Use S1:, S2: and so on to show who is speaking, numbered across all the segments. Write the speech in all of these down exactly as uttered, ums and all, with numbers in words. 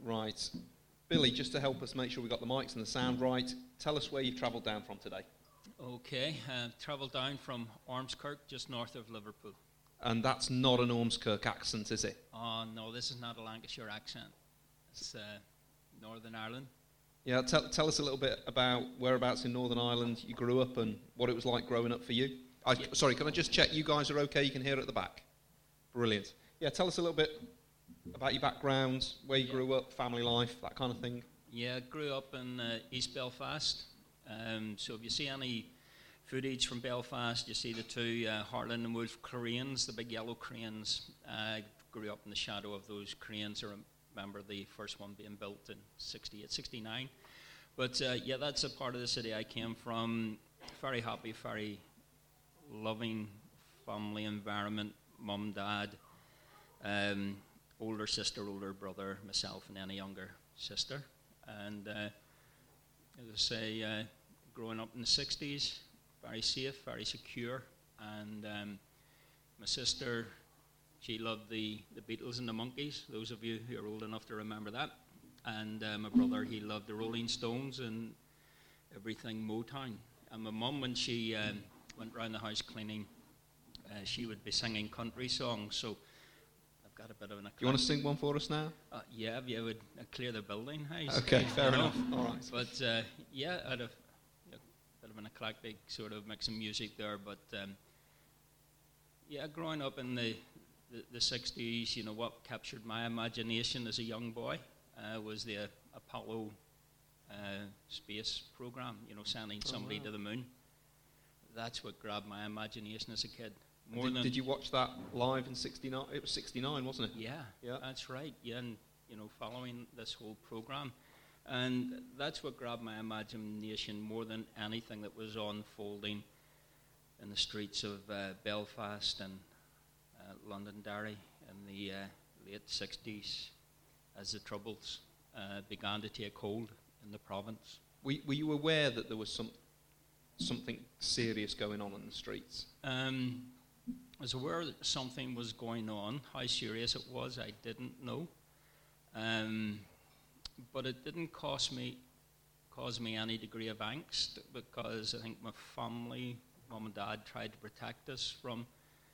S1: Right. Billy, just to help us make sure we got the mics and the sound right, tell us where you've travelled down from today.
S2: Okay, uh, travelled down from Ormskirk, just north of Liverpool.
S1: And that's not an Ormskirk accent, is it?
S2: Oh, no, this is not a Lancashire accent. It's uh, Northern Ireland.
S1: Yeah, tell, tell us a little bit about whereabouts in Northern Ireland you grew up and what it was like growing up for you. I,
S2: Yeah.
S1: Sorry, can I just check you guys are okay? You can hear at the back. Brilliant. Yeah, tell us a little bit about your background, where you
S2: Yeah.
S1: grew up, family life, that kind of thing.
S2: Yeah, grew up in uh, East Belfast. Um, so if you see any footage from Belfast, you see the two uh, Harland and Wolff cranes, the big yellow cranes. I grew up in the shadow of those cranes. I remember the first one being built in sixty-eight, sixty-nine. But uh, yeah, that's a part of the city I came from. Very happy, very loving family environment. Mum, dad, um, older sister, older brother, myself, and then a younger sister. And uh, as I say, uh, growing up in the sixties, very safe, very secure. And um, my sister, she loved the, the Beatles and the Monkees, those of you who are old enough to remember that. And uh, my brother, he loved the Rolling Stones and everything Motown. And my mum, when she um, went round the house cleaning, uh, she would be singing country songs. So I've got a bit of an...
S1: Do you want to sing one for us now?
S2: Uh, yeah, if you would uh, clear the building. House,
S1: Okay, fair
S2: you know.
S1: enough. All right.
S2: But uh, yeah, I'd have a bit of an eclectic sort of mix of music there. But um, yeah, growing up in the, the, the sixties, you know, what captured my imagination as a young boy uh, was the uh, Apollo uh, space program, you know, sending somebody
S1: oh, wow.
S2: to the moon. That's what grabbed my imagination as a kid. More
S1: Did,
S2: than
S1: did you watch that live in sixty-nine? It was sixty-nine, wasn't it?
S2: Yeah,
S1: Yeah.
S2: that's right. Yeah, and you know, following this whole program, and that's what grabbed my imagination more than anything that was unfolding in the streets of uh, Belfast and uh, Londonderry in the uh, late sixties, as the Troubles uh, began to take hold in the province.
S1: Were, were you aware that there was some something serious going on in the streets?
S2: Um, I was aware that something was going on. How serious it was, I didn't know. Um, but it didn't cause me cause me any degree of angst, because I think my family, mum and dad, tried to protect us from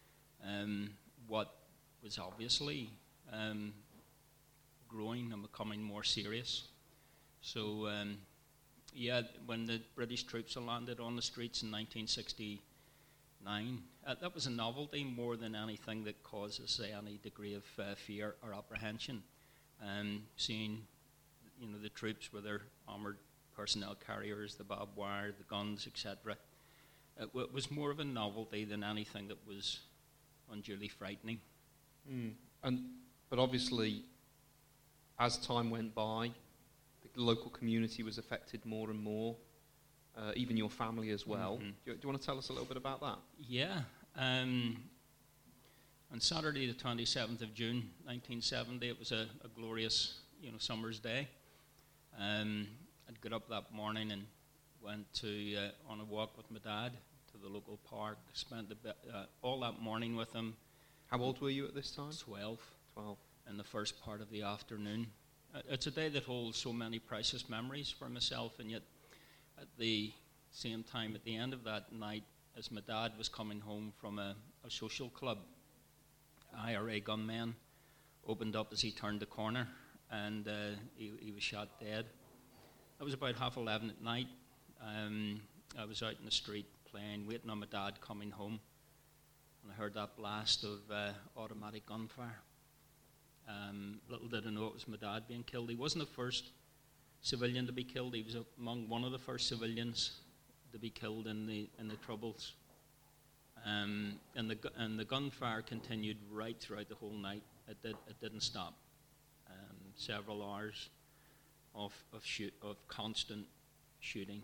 S2: um, what was obviously um, growing and becoming more serious. So, um, yeah, when the British troops landed on the streets in nineteen sixty-nine, uh, that was a novelty more than anything that causes, say, any degree of uh, fear or apprehension. Um, seeing, you know, the troops with their armoured personnel carriers, the barbed wire, the guns, et cetera. It, w- it was more of a novelty than anything that was unduly frightening.
S1: Mm. And but obviously, as time went by, the local community was affected more and more. Uh, even your family as well.
S2: Mm-hmm.
S1: Do, you, do you want to tell us a little bit about that?
S2: Yeah. Um, on Saturday, the twenty-seventh of June, nineteen seventy, it was a, a glorious, you know, summer's day. Um, I'd got up that morning and went to uh, on a walk with my dad to the local park. Spent the, be- uh, all that morning with him.
S1: How old were you at this time?
S2: Twelve.
S1: Twelve.
S2: In the first part of the afternoon. Uh, it's a day that holds so many precious memories for myself, and yet at the same time, at the end of that night, as my dad was coming home from a, a social club, I R A gunmen opened up as he turned the corner, and uh, he, he was shot dead. It was about half eleven at night. Um, I was out in the street playing, waiting on my dad coming home, and I heard that blast of uh, automatic gunfire. Um, little did I know it was my dad being killed. He wasn't the first civilian to be killed. He was among one of the first civilians to be killed in the in the Troubles. Um, and the gu- and the gunfire continued right throughout the whole night. It did it didn't stop. Um, several hours of of shoot of constant shooting.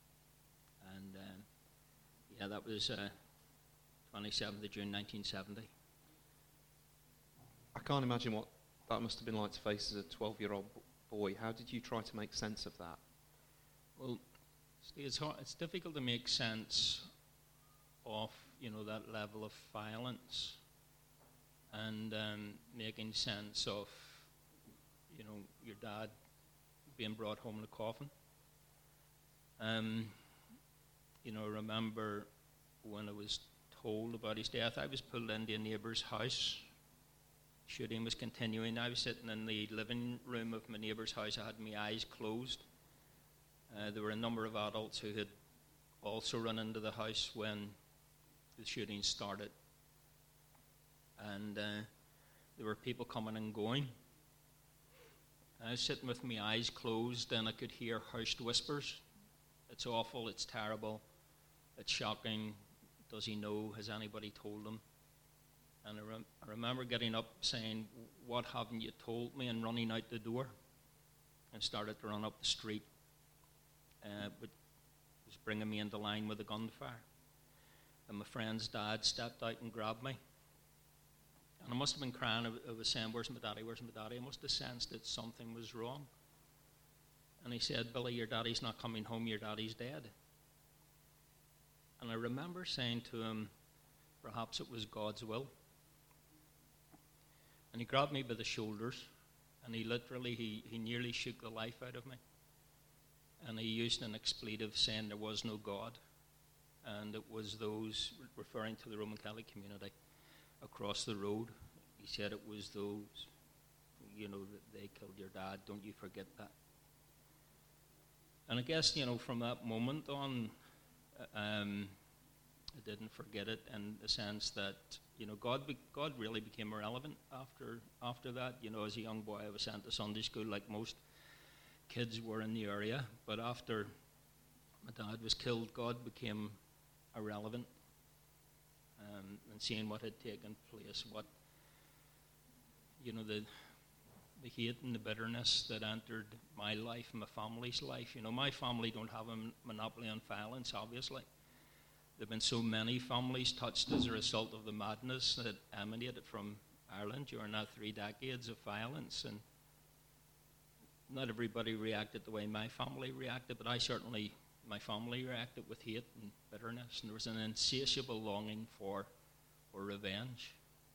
S2: And um, yeah, that was uh, twenty-seventh of June, nineteen seventy.
S1: I can't imagine what that must have been like to face as a twelve-year-old b- boy. How did you try to make sense of that?
S2: Well, see, it's hard, it's difficult to make sense of, you know, that level of violence, and um, making sense of, you know, your dad being brought home in a coffin. Um, you know, I remember when I was told about his death, I was pulled into a neighbour's house. Shooting was continuing. I was sitting in the living room of my neighbour's house. I had my eyes closed. Uh, there were a number of adults who had also run into the house when the shooting started. And uh, there were people coming and going. I was sitting with my eyes closed, and I could hear hushed whispers. It's awful, it's terrible, it's shocking. Does he know? Has anybody told him? And I, rem- I remember getting up saying, what haven't you told me? And running out the door and started to run up the street. Uh, but it was bringing me into line with a gunfire. And my friend's dad stepped out and grabbed me. And I must have been crying. I was saying, where's my daddy, where's my daddy? I must have sensed that something was wrong. And he said, Billy, your daddy's not coming home, your daddy's dead. And I remember saying to him, perhaps it was God's will. And he grabbed me by the shoulders, and he literally, he, he nearly shook the life out of me. And he used an expletive saying there was no God. And it was those, referring to the Roman Catholic community across the road. He said it was those, you know, that they killed your dad. Don't you forget that. And I guess, you know, from that moment on, um, I didn't forget it in the sense that, you know, God be- God really became irrelevant after after that. You know, as a young boy, I was sent to Sunday school like most kids were in the area. But after my dad was killed, God became irrelevant. Um, and seeing what had taken place, what, you know, the the hate and the bitterness that entered my life and my family's life. You know, my family don't have a monopoly on violence, obviously. There have been so many families touched as a result of the madness that emanated from Ireland during that three decades of violence. And not everybody reacted the way my family reacted, but I certainly, my family reacted with hate and bitterness. And there was an insatiable longing for, for revenge.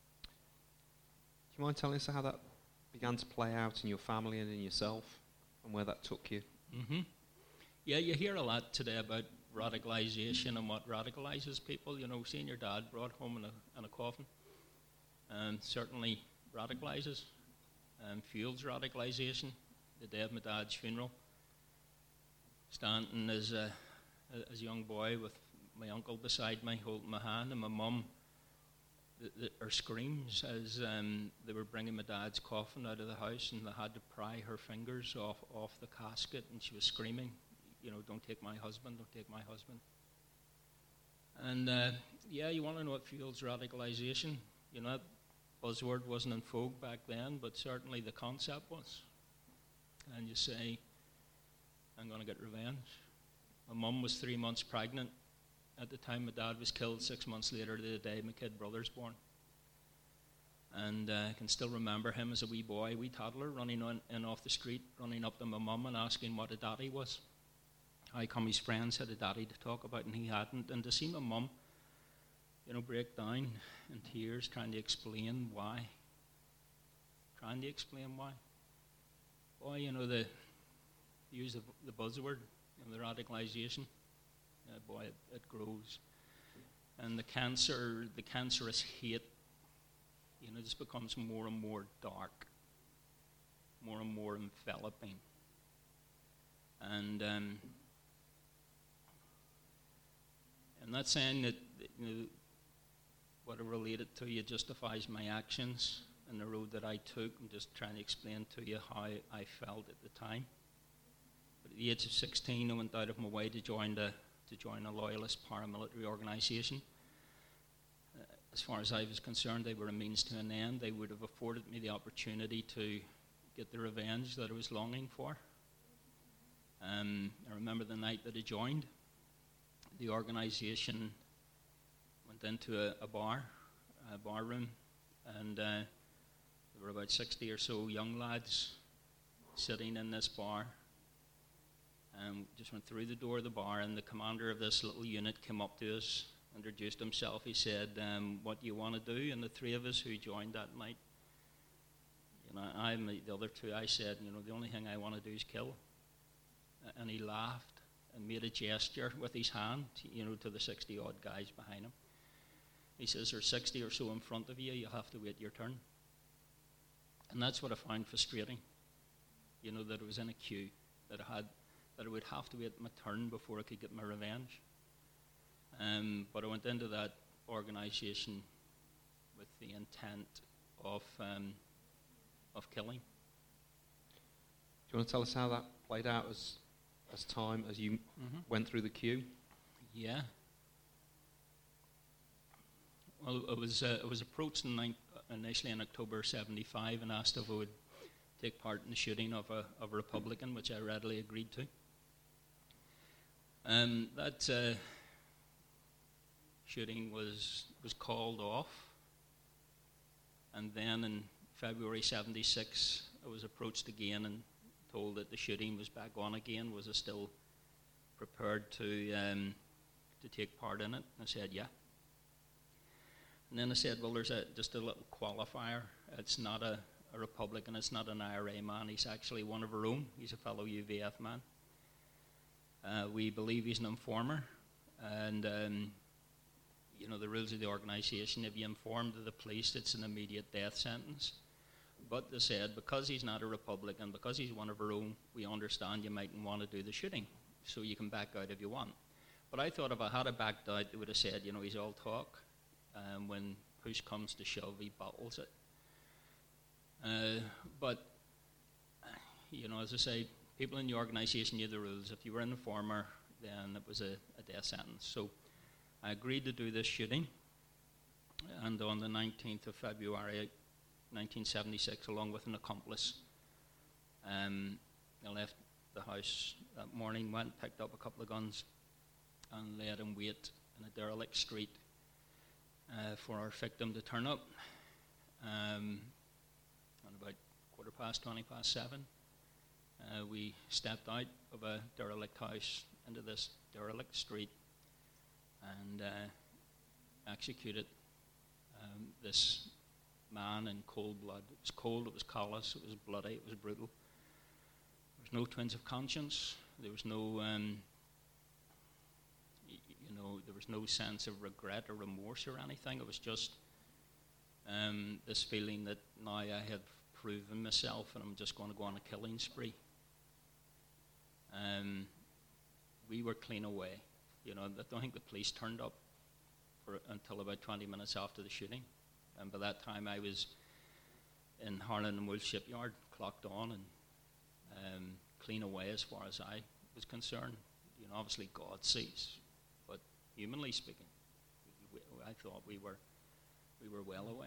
S1: Do you mind telling us how that began to play out in your family and in yourself, and where that took you?
S2: Mm-hmm. Yeah, you hear a lot today about radicalization and what radicalizes people. You know, seeing your dad brought home in a, in a coffin um, certainly radicalizes and fuels radicalization. The day of my dad's funeral, standing as a, as a young boy with my uncle beside me holding my hand, and my mum, the, the, her screams as um, they were bringing my dad's coffin out of the house, and they had to pry her fingers off, off the casket, and she was screaming, you know, don't take my husband, don't take my husband. And uh, yeah, you want to know what fuels radicalization? You know, that buzzword wasn't in vogue back then, but certainly the concept was. And you say, I'm going to get revenge. My mum was three months pregnant at the time my dad was killed. Six months later, the day my kid brother's born. And uh, I can still remember him as a wee boy, wee toddler, running on, in off the street, running up to my mum and asking what a daddy was. How come his friends had a daddy to talk about and he hadn't? And to see my mum, you know, break down in tears, trying to explain why. Trying to explain why. Boy, you know, the use the, the buzzword, you know, the radicalization. Uh, boy, it, it grows. And the cancer, the cancerous hate, you know, just becomes more and more dark, more and more enveloping. And um, I'm not saying that, you know, what I related to you justifies my actions and the road that I took. I'm just trying to explain to you how I felt at the time. But at the age of sixteen, I went out of my way to join the to join a loyalist paramilitary organisation. Uh, as far as I was concerned, they were a means to an end. They would have afforded me the opportunity to get the revenge that I was longing for. Um, I remember the night that I joined, the organisation went into a, a bar, a bar room, and uh, there were about sixty or so young lads sitting in this bar. Um, just went through the door of the bar, and the commander of this little unit came up to us, introduced himself. He said, um, what do you want to do? And the three of us who joined that night, You know, I'm the, the other two. I said, you know, the only thing I want to do is kill. Uh, and he laughed and made a gesture with his hand, you know, to the sixty odd guys behind him. He says, there's sixty or so in front of you, you have to wait your turn. And that's what I found frustrating. You know, that it was in a queue, that I had, that I would have to wait my turn before I could get my revenge. Um, but I went into that organization with the intent of um, of killing.
S1: Do you want to tell us how that played out as as time, as you mm-hmm. went through the queue?
S2: Yeah. Well, I was uh, I was approached in nine, initially in October seventy-five and asked if I would take part in the shooting of a of a Republican, which I readily agreed to. Um, that uh, shooting was was called off, and then in February seventy-six, I was approached again and told that the shooting was back on again. Was I still prepared to um, to take part in it? And I said, yeah. And then I said, well, there's a, just a little qualifier. It's not a, a Republican, it's not an I R A man. He's actually one of our own. He's a fellow U V F man. Uh, we believe he's an informer. And, um, you know, the rules of the organization, if you inform to the police, it's an immediate death sentence. But they said, because he's not a Republican, because he's one of our own, we understand you mightn't want to do the shooting, so you can back out if you want. But I thought if I had backed out, they would have said, you know, he's all talk. Um, when push comes to shove, he bottles it. Uh, but, you know, as I say, people in the organization knew the rules. If you were an informer, then it was a, a death sentence. So I agreed to do this shooting. And on the nineteenth of February, nineteen seventy-six, along with an accomplice, um, I left the house that morning, went, picked up a couple of guns, and let him wait in a derelict street Uh, for our victim to turn up. Um, and about quarter past, twenty past seven, uh, we stepped out of a derelict house into this derelict street and uh, executed um, this man in cold blood. It was cold, it was callous, it was bloody, it was brutal. There was no twinge of conscience. There was no um, You know, there was no sense of regret or remorse or anything. It was just um, this feeling that now I had proven myself and I'm just going to go on a killing spree. Um, we were clean away. You know, I don't think the police turned up for, until about twenty minutes after the shooting. And by that time I was in Harlan and Wool shipyard, clocked on and um, clean away as far as I was concerned. You know, obviously God sees. Humanly speaking, we, I thought we were we were well away.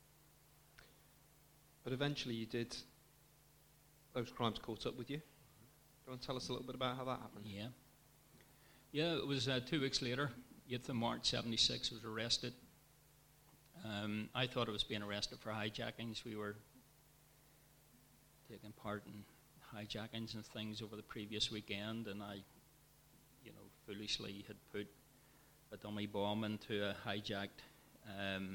S1: But eventually you did, those crimes caught up with you. Mm-hmm. Do you want to tell us a little bit about how that happened?
S2: Yeah. Yeah, it was uh, two weeks later, eighth of March seventy-six, I was arrested. Um, I thought I was being arrested for hijackings. We were taking part in hijackings and things over the previous weekend, and I, you know, foolishly had put a dummy bomb into a hijacked um,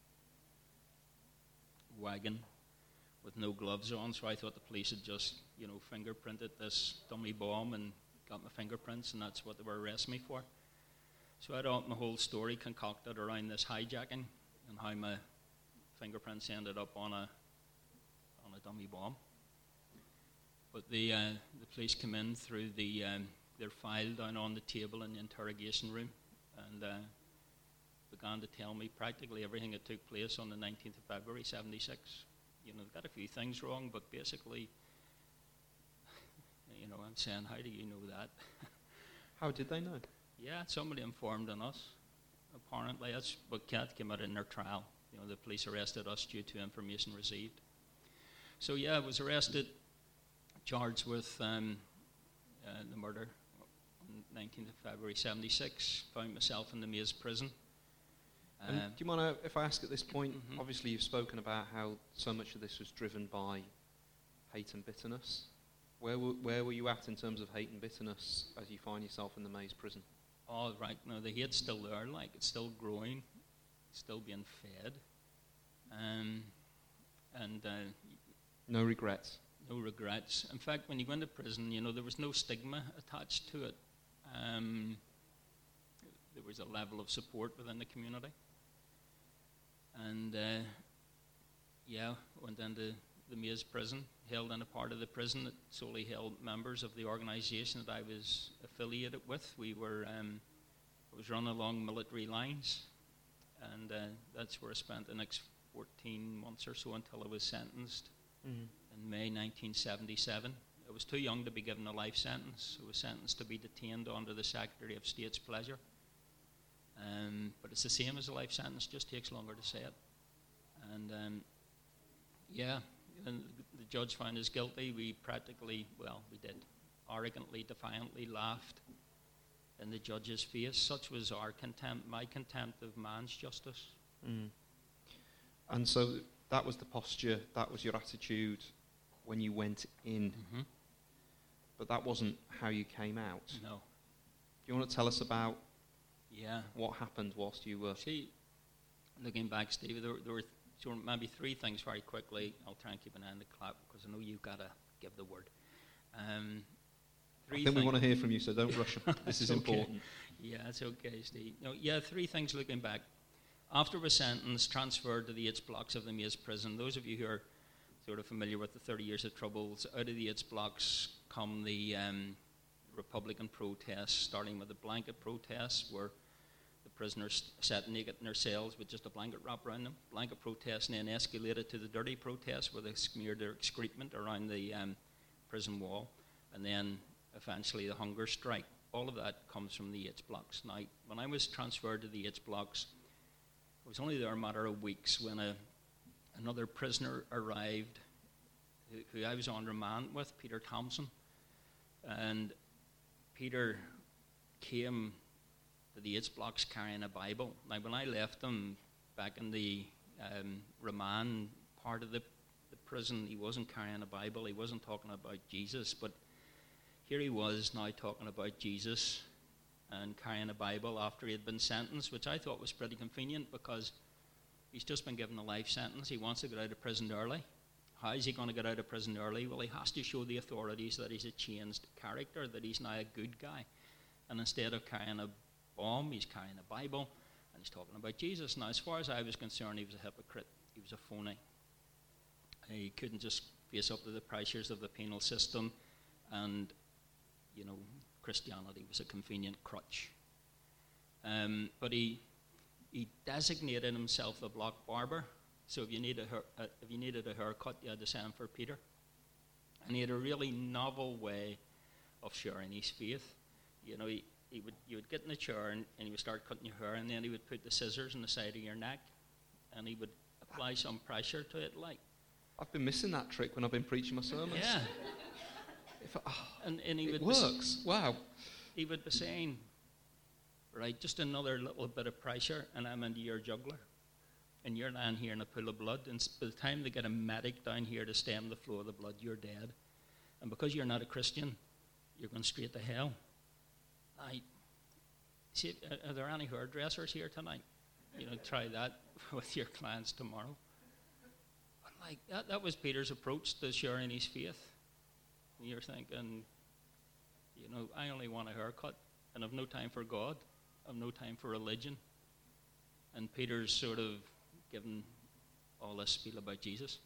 S2: wagon with no gloves on, so I thought the police had just, you know, fingerprinted this dummy bomb and got my fingerprints, and that's what they were arresting me for. So I had all my whole story concocted around this hijacking and how my fingerprints ended up on a on a dummy bomb. But the uh, the police come in through the um, their file down on the table in the interrogation room, and uh, began to tell me practically everything that took place on the nineteenth of February seventy-six. You know, got a few things wrong, but basically, you know, I'm saying, how do you know that?
S1: How did they know?
S2: Yeah, somebody informed on us. Apparently, that's what Cat came out in their trial. You know, the police arrested us due to information received. So yeah, I was arrested, charged with um, uh, the murder on nineteenth of February seventy-six. Found myself in the Maze prison.
S1: Um, do you mind if I ask at this point,
S2: mm-hmm.
S1: obviously you've spoken about how so much of this was driven by hate and bitterness. Where, w- where were you at in terms of hate and bitterness as you find yourself in the Maze prison?
S2: Oh, right. No, the hate's still there, like, it's still growing, it's still being fed. Um, and, uh,
S1: No regrets.
S2: No regrets. In fact, when you go into prison, you know, there was no stigma attached to it. Um, there was a level of support within the community. And, uh, yeah, went into the Maze prison, held in a part of the prison that solely held members of the organisation that I was affiliated with. We were, um, it was run along military lines, and uh, that's where I spent the next fourteen months or so until I was sentenced mm-hmm. in May nineteen seventy-seven. I was too young to be given a life sentence. I was sentenced to be detained under the Secretary of State's pleasure. Um, but it's the same as a life sentence, just takes longer to say it. And um, yeah, and the judge found us guilty. We practically, well, we did, arrogantly, defiantly laughed in the judge's face. Such was our contempt, my contempt of man's justice.
S1: Mm. And so that was the posture, that was your attitude when you went in.
S2: Mm-hmm.
S1: But that wasn't how you came out.
S2: No.
S1: Do you want to tell us about
S2: yeah.
S1: what happened whilst you were...
S2: See, looking back, Steve, there, there were so maybe three things very quickly. I'll try and keep an eye on the clock because I know you've got to give the word. Um, three
S1: I think
S2: thing-
S1: we want to hear from you, so don't rush. This is
S2: okay.
S1: important.
S2: Yeah, it's okay, Steve. No, yeah, three things looking back. After I was sentenced, transferred to the H blocks of the Maze prison. Those of you who are sort of familiar with the thirty years of Troubles, out of the H blocks come the um, Republican protests, starting with the blanket protests where the prisoners sat naked in their cells with just a blanket wrapped around them. Blanket protests, and then escalated to the dirty protests where they smeared their excrement around the um, prison wall, and then eventually the hunger strike. All of that comes from the H blocks. Now, when I was transferred to the H blocks, I was only there a matter of weeks when a, another prisoner arrived who, who I was on remand with, Peter Thompson. And Peter came to the H blocks carrying a Bible. Now, when I left him back in the um, remand part of the, the prison, he wasn't carrying a Bible. He wasn't talking about Jesus. But here he was now talking about Jesus and carrying a Bible after he had been sentenced, which I thought was pretty convenient because he's just been given a life sentence. He wants to get out of prison early. How is he going to get out of prison early? Well, he has to show the authorities that he's a changed character, that he's now a good guy. And instead of carrying a bomb, he's carrying a Bible, and he's talking about Jesus. Now, as far as I was concerned, he was a hypocrite. He was a phony. He couldn't just face up to the pressures of the penal system, and, you know, Christianity was a convenient crutch. Um, but he he designated himself the block barber. So if you need a hair, uh, if you needed a haircut, you had to send for Peter. And he had a really novel way of sharing his faith. You know, he, he would you would get in the chair and, and he would start cutting your hair, and then he would put the scissors on the side of your neck, and he would apply some pressure to it, like.
S1: I've been missing that trick when I've been preaching my sermons.
S2: Yeah.
S1: If I, oh,
S2: and and he
S1: it
S2: would
S1: works.
S2: Be,
S1: wow.
S2: He would be saying, right, just another little bit of pressure, and I'm into your jugular. And you're lying here in a pool of blood, and by the time they get a medic down here to stem the flow of the blood, you're dead. And because you're not a Christian, you're going straight to hell. I see. Are there any hairdressers here tonight? You know, try that with your clients tomorrow. But like that, that was Peter's approach to sharing his faith. And you're thinking, you know, I only want a haircut, and I've no time for God. I've no time for religion. And Peter's sort of given all this spiel about Jesus.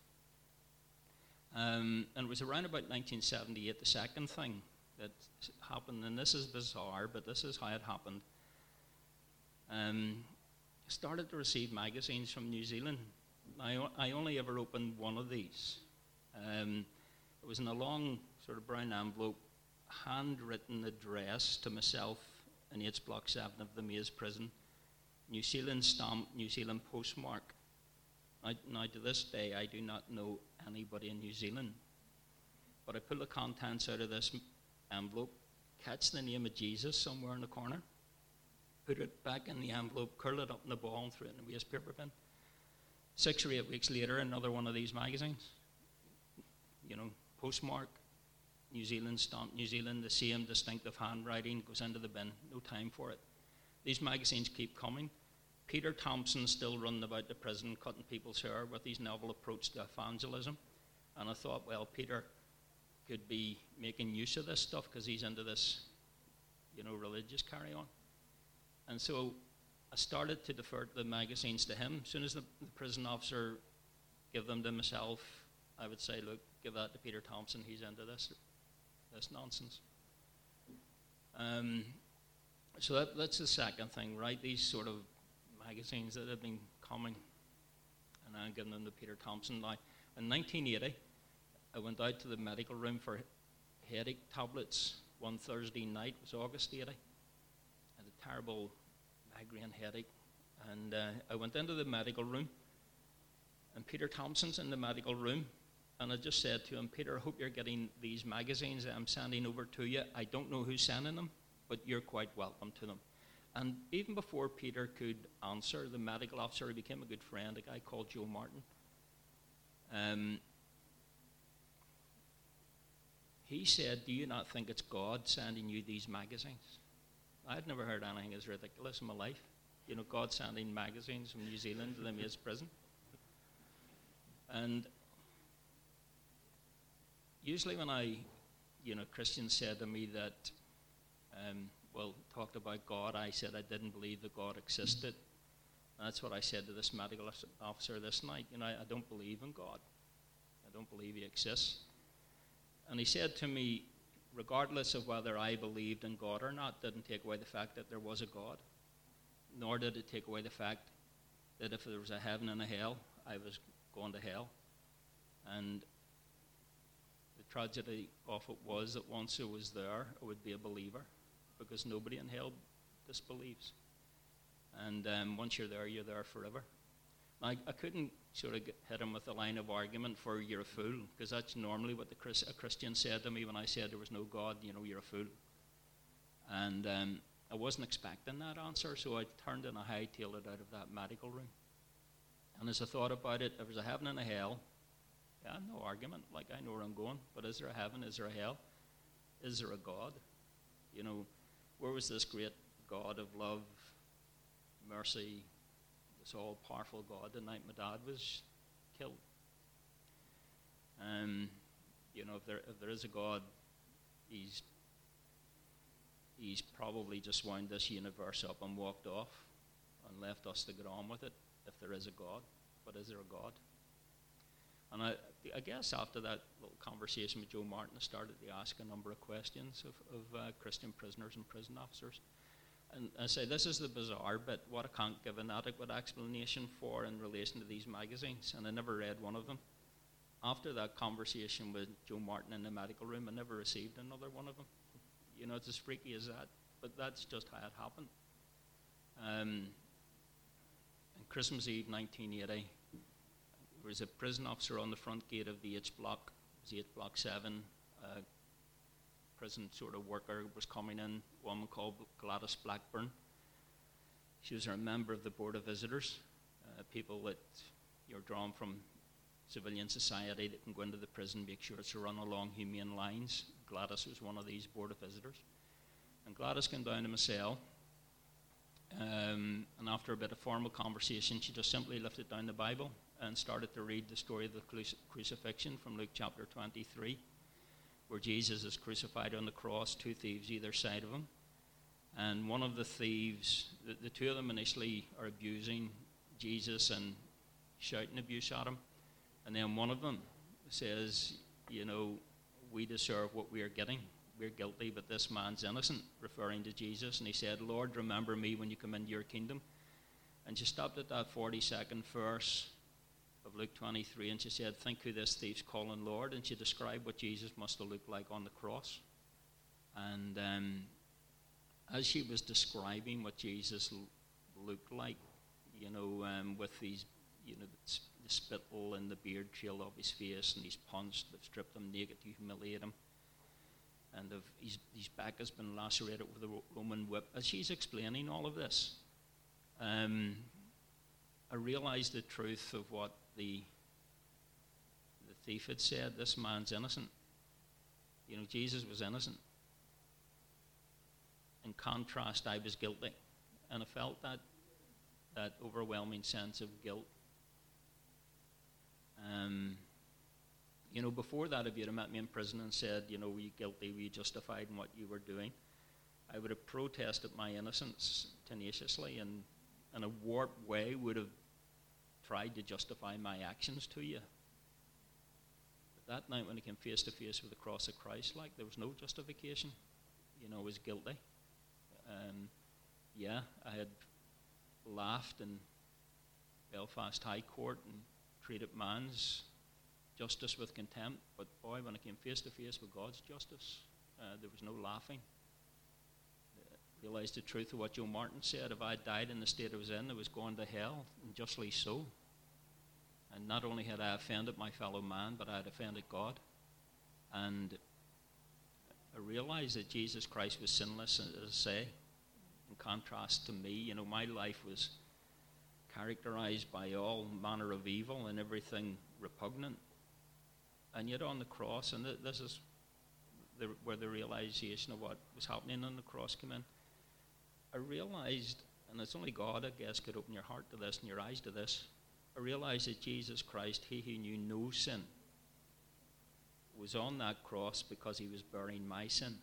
S2: Um, and it was around about nineteen seventy-eight, the second thing that happened, and this is bizarre, but this is how it happened. Um, I started to receive magazines from New Zealand. I, I only ever opened one of these. Um, it was in a long sort of brown envelope, handwritten address to myself in H Block seven of the Maze prison. New Zealand stamp, New Zealand postmark. Now, now, to this day, I do not know anybody in New Zealand. But I pull the contents out of this envelope, catch the name of Jesus somewhere in the corner, put it back in the envelope, curl it up in the ball, and throw it in the waste paper bin. Six or eight weeks later, another one of these magazines. You know, postmark, New Zealand stamp, New Zealand, the same distinctive handwriting, goes into the bin. No time for it. These magazines keep coming. Peter Thompson still running about the prison, cutting people's hair with his novel approach to evangelism. And I thought, well, Peter could be making use of this stuff because he's into this, you know, religious carry-on. And so I started to divert the magazines to him. As soon as the, the prison officer gave them to myself, I would say, look, give that to Peter Thompson. He's into this, this nonsense. Um, so that, that's the second thing, right? These sort of magazines that have been coming, and I'm giving them to Peter Thompson. Now, in nineteen eighty, I went out to the medical room for headache tablets one Thursday night. It was August eighty. I had a terrible migraine headache. And uh, I went into the medical room, and Peter Thompson's in the medical room. And I just said to him, Peter, I hope you're getting these magazines that I'm sending over to you. I don't know who's sending them, but you're quite welcome to them. And even before Peter could answer, the medical officer, he became a good friend, a guy called Joe Martin. Um, he said, do you not think it's God sending you these magazines? I'd never heard anything as ridiculous in my life. You know, God sending magazines from New Zealand to the Maze prison. And usually when I, you know, Christians said to me that, um, well, talked about God, I said I didn't believe that God existed. And that's what I said to this medical officer this night. You know, I, I don't believe in God. I don't believe he exists. And he said to me, regardless of whether I believed in God or not, didn't take away the fact that there was a God. Nor did it take away the fact that if there was a heaven and a hell, I was going to hell. And the tragedy of it was that once I was there, I would be a believer, because nobody in hell disbelieves. And um, once you're there, you're there forever. I, I couldn't sort of get, hit him with a line of argument for you're a fool, because that's normally what the Chris, a Christian said to me when I said there was no God, you know, you're a fool. And um, I wasn't expecting that answer, so I turned and I hightailed it out of that medical room. And as I thought about it, if there's a heaven and a hell, yeah, no argument, like I know where I'm going, but is there a heaven, is there a hell? Is there a God? You know, where was this great God of love, mercy, this all-powerful God the night my dad was killed? Um, you know, if there if there is a God, he's he's probably just wound this universe up and walked off and left us to get on with it, if there is a God. But is there a God? And I, I guess after that little conversation with Joe Martin, I started to ask a number of questions of, of uh, Christian prisoners and prison officers. And I say, this is the bizarre bit, what I can't give an adequate explanation for in relation to these magazines, and I never read one of them. After that conversation with Joe Martin in the medical room, I never received another one of them. You know, it's as freaky as that, but that's just how it happened. Um, on Christmas Eve nineteen eighty, there was a prison officer on the front gate of the H block, it was H block seven, uh, prison sort of worker was coming in, a woman called Gladys Blackburn. She was a member of the Board of Visitors, uh, people that you're drawn from civilian society that can go into the prison, make sure it's run along humane lines. Gladys was one of these Board of Visitors. And Gladys came down to my cell, um, and after a bit of formal conversation, she just simply lifted down the Bible and started to read the story of the cruci- crucifixion from Luke chapter twenty-three, where Jesus is crucified on the cross, two thieves either side of him. And one of the thieves, the, the two of them initially are abusing Jesus and shouting abuse at him. And then one of them says, you know, we deserve what we are getting. We're guilty, but this man's innocent, referring to Jesus. And he said, Lord, remember me when you come into your kingdom. And she stopped at that forty-second verse of Luke twenty-three, and she said, think who this thief's calling Lord. And she described what Jesus must have looked like on the cross. And um, as she was describing what Jesus l- looked like, you know, um, with these, you know, the, the spittle and the beard trail off his face, and he's punched, they've stripped him naked to humiliate him, and of his, his back has been lacerated with a Roman whip. As she's explaining all of this, um, I realized the truth of what the the thief had said. This man's innocent. You know, Jesus was innocent. In contrast, I was guilty. And I felt that that overwhelming sense of guilt. Um, You know, before that, if you'd have met me in prison and said, you know, were you guilty, were you justified in what you were doing, I would have protested my innocence tenaciously and in a warped way would have tried to justify my actions to you. But that night when I came face to face with the cross of Christ, like, there was no justification. You know, I was guilty. Um, yeah, I had laughed in Belfast High Court and treated man's justice with contempt, but boy, when I came face to face with God's justice, uh, there was no laughing. Realized the truth of what Joe Martin said. If I died in the state I was in, I was going to hell, and justly so. And not only had I offended my fellow man, but I had offended God. And I realized that Jesus Christ was sinless, as I say, in contrast to me. You know, my life was characterized by all manner of evil and everything repugnant. And yet on the cross, and th- this is the, where the realization of what was happening on the cross came in, I realized, and it's only God, I guess, could open your heart to this and your eyes to this, I realized that Jesus Christ, he who knew no sin, was on that cross because he was bearing my sin.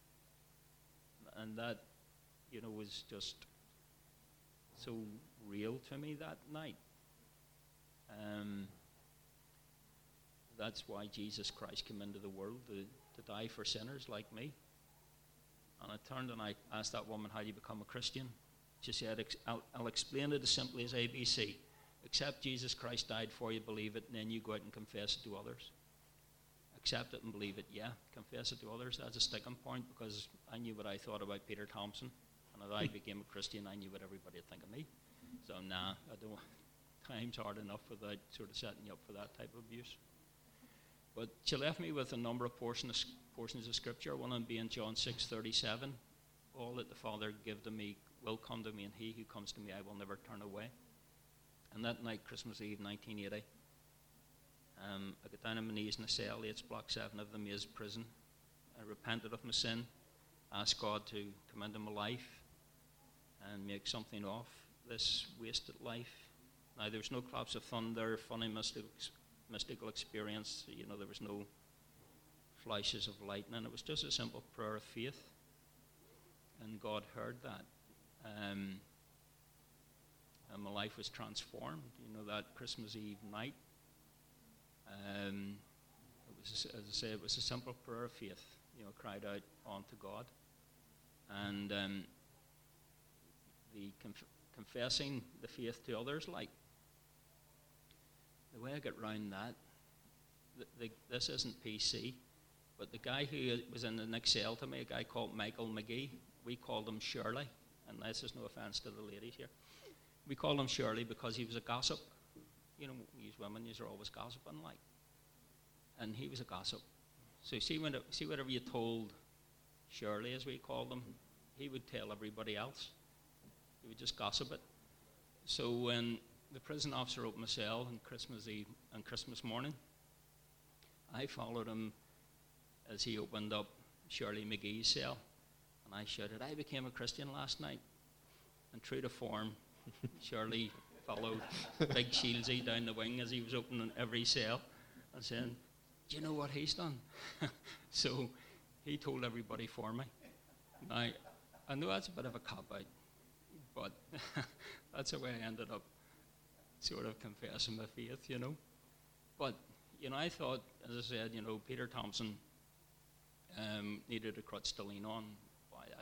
S2: And that, you know, was just so real to me that night. Um, that's why Jesus Christ came into the world, to, to die for sinners like me. And I turned and I asked that woman, how do you become a Christian? She said, I'll, I'll explain it as simply as A B C. Accept Jesus Christ died for you, believe it, and then you go out and confess it to others. Accept it and believe it, yeah. Confess it to others. That's a sticking point because I knew what I thought about Peter Thompson. And as I became a Christian, I knew what everybody would think of me. So nah, I don't, time's hard enough without sort of setting you up for that type of abuse. But she left me with a number of portions, portions of Scripture, one of them being John six thirty-seven. All that the Father give to me will come to me, and he who comes to me I will never turn away. And that night, Christmas Eve, nineteen eighty, um, I got down on my knees in a cell, it's block seven of the Maze prison. I repented of my sin, asked God to come into my life and make something of this wasted life. Now, there was no claps of thunder, funny mystical mystical experience, you know, there was no flashes of lightning. It was just a simple prayer of faith, and God heard that. Um, and my life was transformed, you know, that Christmas Eve night. Um, it was, as I say, it was a simple prayer of faith, you know, cried out unto God. And um, the conf- confessing the faith to others, like, the way I get round that, the, the, this isn't P C, but the guy who was in the next cell to me, a guy called Michael McGee, we called him Shirley, and this is no offense to the ladies here. We called him Shirley because he was a gossip. You know, these women, these are always gossiping, like. And he was a gossip. So see, when it, see whatever you told Shirley, as we called him, he would tell everybody else. He would just gossip it. So when the prison officer opened my cell on Christmas Eve and Christmas morning, I followed him as he opened up Shirley McGee's cell, and I shouted, I became a Christian last night. And true to form, Shirley followed Big Shieldsy down the wing as he was opening every cell and saying, do you know what he's done? So he told everybody for me. Now, I know that's a bit of a cop-out, but that's the way I ended up sort of confessing my faith, you know. But, you know, I thought, as I said, you know, Peter Thompson um, needed a crutch to lean on. Why that?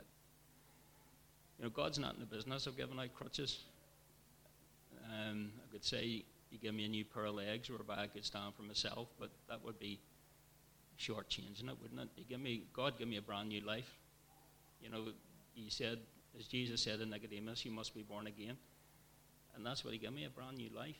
S2: You know, God's not in the business of giving out crutches. Um, I could say, you give me a new pair of legs whereby I could stand for myself, but that would be shortchanging it, wouldn't it? You give me, God give me a brand new life. You know, he said, as Jesus said to Nicodemus, you must be born again. And that's what he gave me, a brand new life.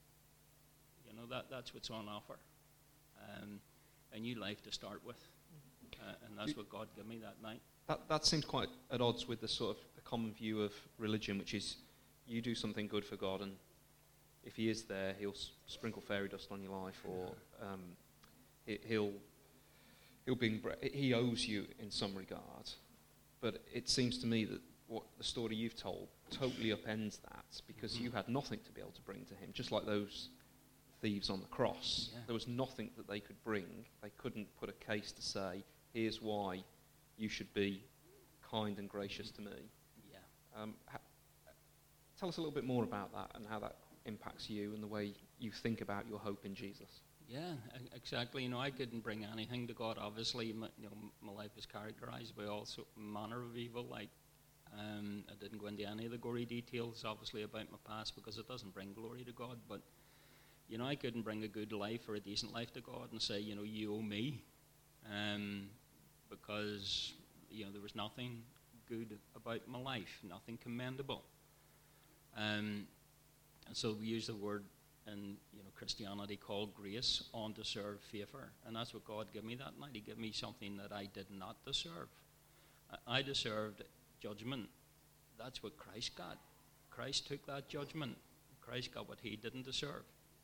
S2: You know, that that's what's on offer. Um, a new life to start with. Uh, and that's what God gave me that night.
S1: That that seems quite at odds with the sort of the common view of religion, which is you do something good for God, and if he is there, he'll s- sprinkle fairy dust on your life, or um, he, he'll he'll bring bre- he owes you in some regard. But it seems to me that what the story you've told totally upends that, because you had nothing to be able to bring to him, just like those thieves on the cross.
S2: Yeah.
S1: There was nothing that they could bring. They couldn't put a case to say, here's why you should be kind and gracious to me.
S2: Yeah.
S1: Um, ha- tell us a little bit more about that and how that impacts you and the way you think about your hope in Jesus.
S2: Yeah, e- exactly. You know, I couldn't bring anything to God. Obviously, my, you know, my life is characterized by all sort manner of evil. Like, um, I didn't go into any of the gory details, obviously, about my past because it doesn't bring glory to God. But, you know, I couldn't bring a good life or a decent life to God and say, you know, you owe me, um, because, you know, there was nothing good about my life, nothing commendable. Um, and so we use the word in, you know, Christianity called grace, undeserved favor, and that's what God gave me that night. He gave me something that I did not deserve. I, I deserved judgment. That's what Christ got. Christ took that judgment. Christ got what he didn't deserve.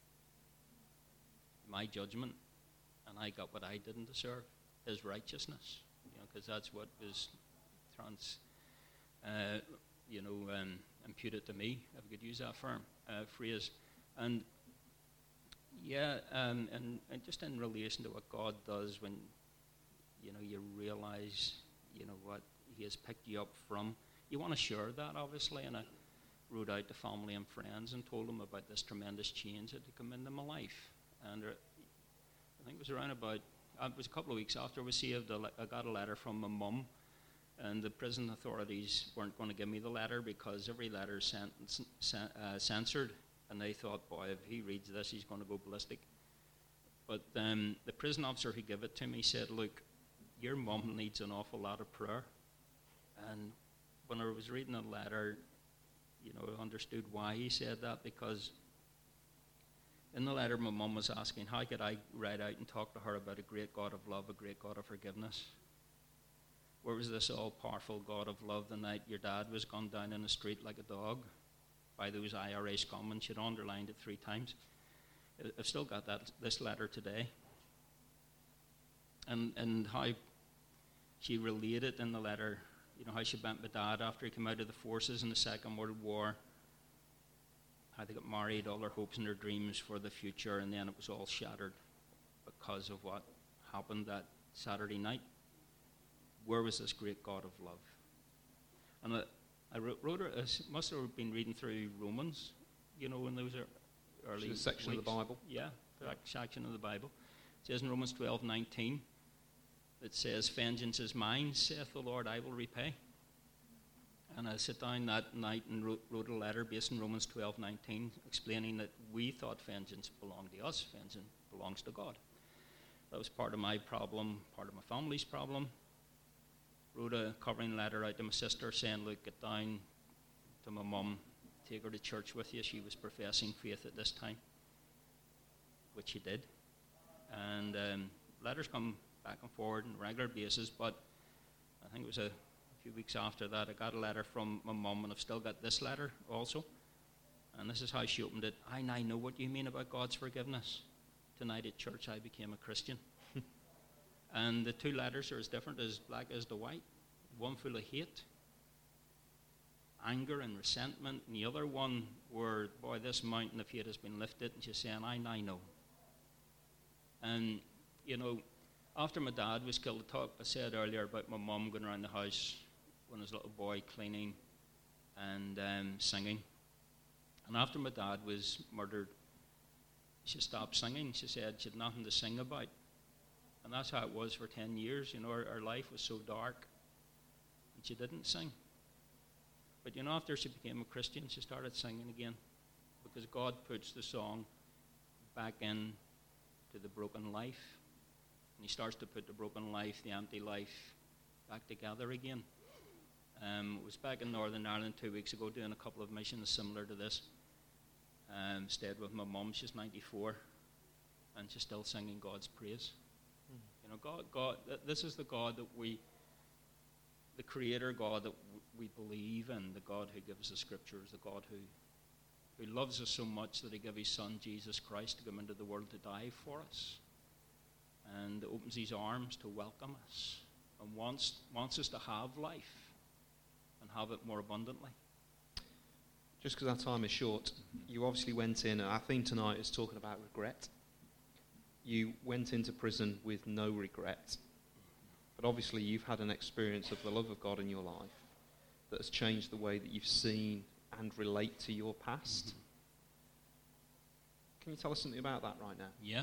S2: My judgment, and I got what I didn't deserve, his righteousness, you know, because that's what was trans, uh, you know, um, imputed to me, if I could use that firm, uh, phrase. And yeah, um, and, and just in relation to what God does when, you know, you realize, you know, what he has picked you up from, you want to share that, obviously, and I wrote out to family and friends and told them about this tremendous change that had come into my life. And uh, I think it was around about, uh, it was a couple of weeks after I was saved, I got a letter from my mum, and the prison authorities weren't going to give me the letter because every letter is sent, uh, censored, and they thought, boy, if he reads this, he's going to go ballistic. But um, the prison officer who gave it to me said, look, your mum needs an awful lot of prayer. And when I was reading the letter, you know, I understood why he said that, because in the letter my mum was asking, how could I write out and talk to her about a great God of love, a great God of forgiveness? Where was this all-powerful God of love the night your dad was gunned down in the street like a dog by those I R A scum? She'd underlined it three times. I've still got that this letter today. And and how she related in the letter, you know, how she bent my dad after he came out of the forces in the Second World War, how they got married, all their hopes and their dreams for the future, and then it was all shattered because of what happened that Saturday night. Where was this great God of love? And I, I wrote, wrote I must have been reading through Romans, you know, in those early
S1: It's a section
S2: weeks.
S1: of the Bible.
S2: Yeah, that section of the Bible. It says in Romans twelve nineteen, it says, vengeance is mine, saith the Lord, I will repay. And I sat down that night and wrote, wrote a letter based on Romans twelve nineteen, explaining that we thought vengeance belonged to us, vengeance belongs to God. That was part of my problem, part of my family's problem. Wrote a covering letter out to my sister saying, look, get down to my mum, take her to church with you. She was professing faith at this time, which she did. And um, letters come back and forward on a regular basis, but I think it was a, a few weeks after that, I got a letter from my mum, and I've still got this letter also. And this is how she opened it. I now know what you mean about God's forgiveness. Tonight at church I became a Christian. And the two letters are as different as black as the white. One full of hate, anger and resentment, and the other one where, boy, this mountain of hate has been lifted, and she's saying, I now know. And, you know, after my dad was killed, I, talked, I said earlier about my mum going around the house when I was a little boy cleaning and um, singing. And after my dad was murdered, she stopped singing. She said she had nothing to sing about. And that's how it was for ten years. You know, her, her life was so dark, and she didn't sing. But, you know, after she became a Christian, she started singing again, because God puts the song back in to the broken life, and he starts to put the broken life, the empty life, back together again. Um, I was back in Northern Ireland two weeks ago doing a couple of missions similar to this. Um, stayed with my mum. She's ninety-four, and she's still singing God's praise. You know, God, God, this is the God that we, the Creator God that w- we believe in, the God who gives the Scriptures, the God who, who loves us so much that he gave his Son, Jesus Christ, to come into the world to die for us, and opens his arms to welcome us, and wants, wants us to have life, and have it more abundantly.
S1: just because our time is short, you obviously went in, and our theme tonight is talking about regret. You went into prison with no regret, but obviously you've had an experience of the love of God in your life that has changed the way that you've seen and relate to your past. Mm-hmm. Can you tell us something about that right now?
S2: Yeah.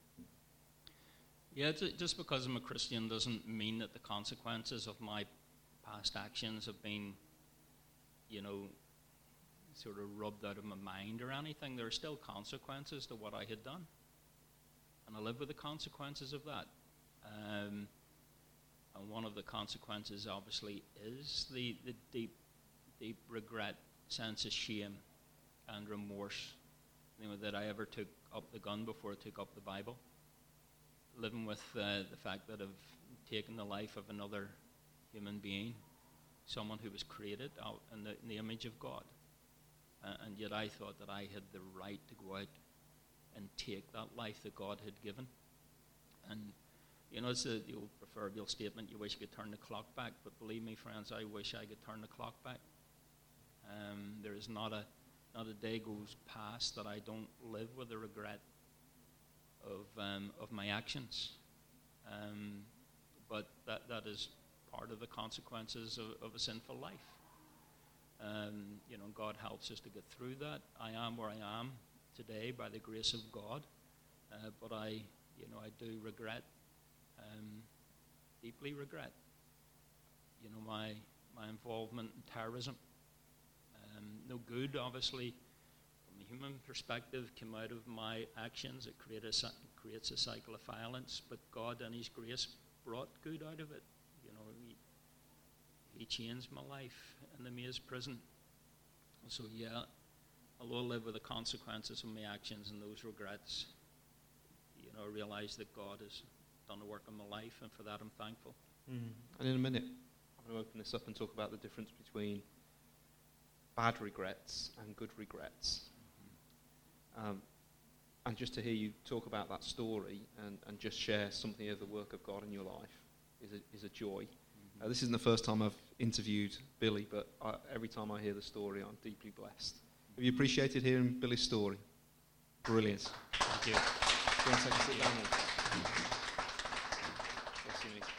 S2: Yeah, just because I'm a Christian doesn't mean that the consequences of my past actions have been, you know, sort of rubbed out of my mind or anything. There are still consequences to what I had done. And I live with the consequences of that. Um, and one of the consequences, obviously, is the, the deep, deep regret, sense of shame and remorse, you know, that I ever took up the gun before I took up the Bible. Living with uh, the fact that I've taken the life of another human being, someone who was created out in the, in the image of God. Uh, and yet I thought that I had the right to go out and take that life that God had given. And, you know, it's the, the old proverbial statement, you wish you could turn the clock back, but believe me, friends, I wish I could turn the clock back. Um, there is not a, not a day goes past that I don't live with the regret of um, of my actions. Um, but that, that is part of the consequences of, of a sinful life. Um, you know, God helps us to get through that. I am where I am today by the grace of God, uh, but I, you know, I do regret, um, deeply regret, you know, my my involvement in terrorism. Um, no good, obviously, from a human perspective, came out of my actions. It created a, creates a cycle of violence, but God, in His grace, brought good out of it. You know, He, he changed my life in the Maze prison. So, yeah, although I live with the consequences of my actions and those regrets, you know, I realize that God has done the work in my life, and for that I'm thankful.
S1: Mm. And in a minute, I'm going to open this up and talk about the difference between bad regrets and good regrets. Mm-hmm. Um, and just to hear you talk about that story and, and just share something of the work of God in your life is a, is a joy. Mm-hmm. Uh, this isn't the first time I've interviewed Billy, but I, every time I hear the story, I'm deeply blessed. Have you appreciated hearing Billy's story? Brilliant.
S2: Thank you.
S1: Do you want to take a sit down then? Bless you, mate.